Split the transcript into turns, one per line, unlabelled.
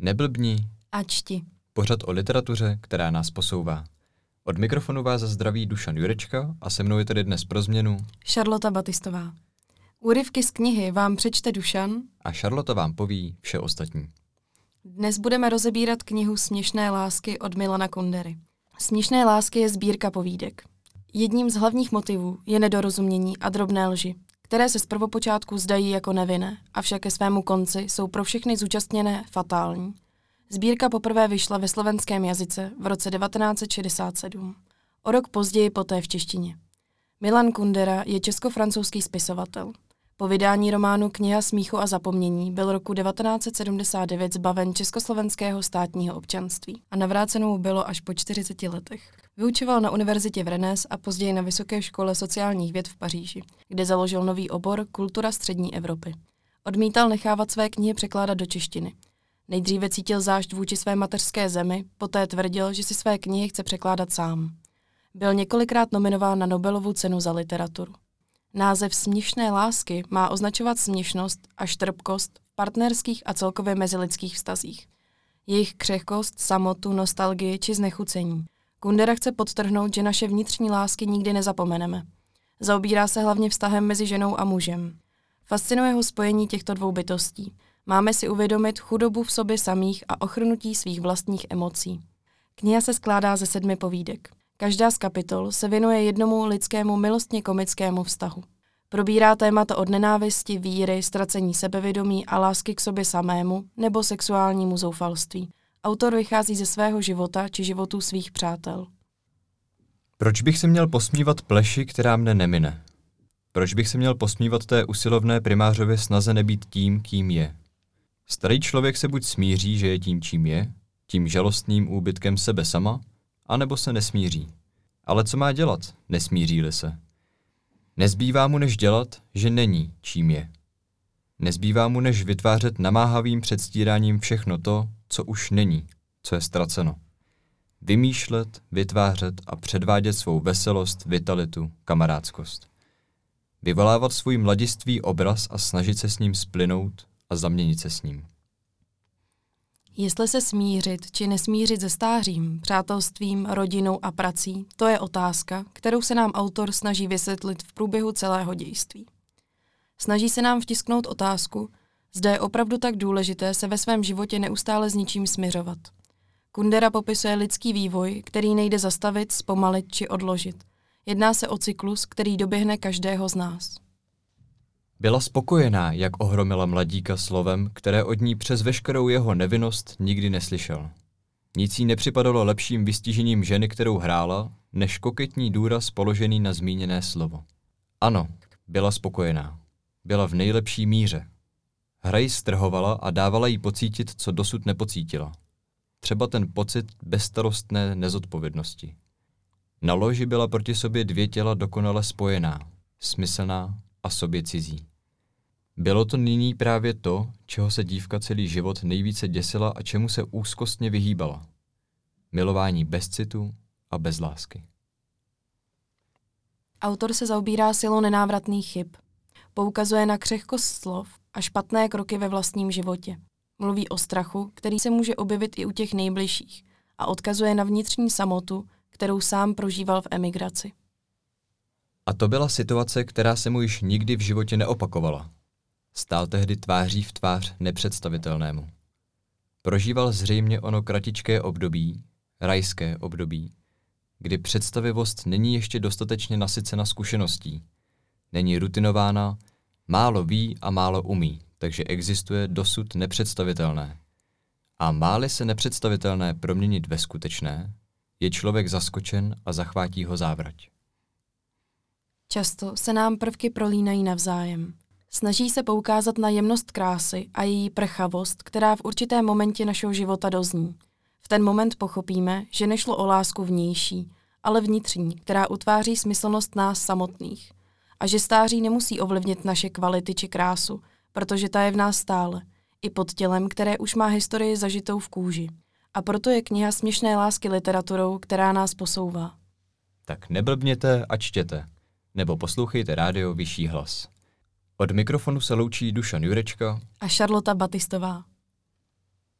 Neblbni
a čti.
Pořad o literatuře, která nás posouvá. Od mikrofonu vás zdraví Dušan Jurečka a se mnou je tady dnes pro změnu
Charlotte Batistová. Úryvky z knihy vám přečte Dušan
a Charlotte vám poví vše ostatní.
Dnes budeme rozebírat knihu Směšné lásky od Milana Kundery. Směšné lásky je sbírka povídek. Jedním z hlavních motivů je nedorozumění a drobné lži, které se z prvopočátku zdají jako nevinné, avšak ke svému konci jsou pro všechny zúčastněné fatální. Sbírka poprvé vyšla ve slovenském jazyce v roce 1967. O rok později poté v češtině. Milan Kundera je česko-francouzský spisovatel. Po vydání románu Kniha smíchu a zapomnění byl roku 1979 zbaven československého státního občanství a navráceno mu bylo až po 40 letech. Vyučoval na univerzitě v Rennes a později na Vysoké škole sociálních věd v Paříži, kde založil nový obor Kultura střední Evropy. Odmítal nechávat své knihy překládat do češtiny. Nejdříve cítil zášť vůči své mateřské zemi, poté tvrdil, že si své knihy chce překládat sám. Byl několikrát nominován na Nobelovu cenu za literaturu. Název Směšné lásky má označovat směšnost a štrpkost v partnerských a celkově mezilidských vztazích. Jejich křehkost, samotu, nostalgii či znechucení. Kundera chce podtrhnout, že naše vnitřní lásky nikdy nezapomeneme. Zaobírá se hlavně vztahem mezi ženou a mužem. Fascinuje ho spojení těchto dvou bytostí. Máme si uvědomit chudobu v sobě samých a ochrnutí svých vlastních emocí. Kniha se skládá ze 7 povídek. Každá z kapitol se věnuje jednomu lidskému milostně komickému vztahu. Probírá témata od nenávisti, víry, ztracení sebevědomí a lásky k sobě samému nebo sexuálnímu zoufalství. Autor vychází ze svého života či životů svých přátel.
Proč bych se měl posmívat pleši, která mne nemine? Proč bych se měl posmívat té usilovné primářově snaze nebýt tím, kým je? Starý člověk se buď smíří, že je tím, čím je, tím žalostným úbytkem sebe sama, anebo se nesmíří. Ale co má dělat, nesmíří-li se? Nezbývá mu než dělat, že není, čím je. Nezbývá mu než vytvářet namáhavým předstíráním všechno to, co už není, co je ztraceno. Vymýšlet, vytvářet a předvádět svou veselost, vitalitu, kamarádskost. Vyvolávat svůj mladistvý obraz a snažit se s ním splynout a zaměnit se s ním.
Jestli se smířit či nesmířit se stářím, přátelstvím, rodinou a prací, to je otázka, kterou se nám autor snaží vysvětlit v průběhu celého dějství. Snaží se nám vtisknout otázku, zda je opravdu tak důležité se ve svém životě neustále s ničím smiřovat. Kundera popisuje lidský vývoj, který nejde zastavit, zpomalit či odložit. Jedná se o cyklus, který doběhne každého z nás.
Byla spokojená, jak ohromila mladíka slovem, které od ní přes veškerou jeho nevinnost nikdy neslyšel. Nic jí nepřipadalo lepším vystižením ženy, kterou hrála, než koketní důraz položený na zmíněné slovo. Ano, byla spokojená. Byla v nejlepší míře. Hra ji strhovala a dávala jí pocítit, co dosud nepocítila. Třeba ten pocit bezstarostné nezodpovědnosti. Na loži byla proti sobě 2 těla dokonale spojená, smyslná a sobě cizí. Bylo to nyní právě to, čeho se dívka celý život nejvíce děsila a čemu se úzkostně vyhýbala. Milování bez citu a bez lásky.
Autor se zaobírá silou nenávratných chyb. Poukazuje na křehkost slov a špatné kroky ve vlastním životě. Mluví o strachu, který se může objevit i u těch nejbližších a odkazuje na vnitřní samotu, kterou sám prožíval v emigraci.
A to byla situace, která se mu již nikdy v životě neopakovala. Stál tehdy tváří v tvář nepředstavitelnému. Prožíval zřejmě ono kratičké období, rajské období, kdy představivost není ještě dostatečně nasycena zkušeností. Není rutinována, málo ví a málo umí, takže existuje dosud nepředstavitelné. A má-li se nepředstavitelné proměnit ve skutečné, je člověk zaskočen a zachvátí ho závrať.
Často se nám prvky prolínají navzájem. Snaží se poukázat na jemnost krásy a její prchavost, která v určitém momentě našeho života dozní. V ten moment pochopíme, že nešlo o lásku vnější, ale vnitřní, která utváří smyslnost nás samotných. A že stáří nemusí ovlivnit naše kvality či krásu, protože ta je v nás stále, i pod tělem, které už má historii zažitou v kůži. A proto je kniha Směšné lásky literaturou, která nás posouvá.
Tak neblbněte a čtěte, nebo poslouchejte rádio Vyšší hlas. Od mikrofonu se loučí Dušan Jurečka
a Charlotte Batistová.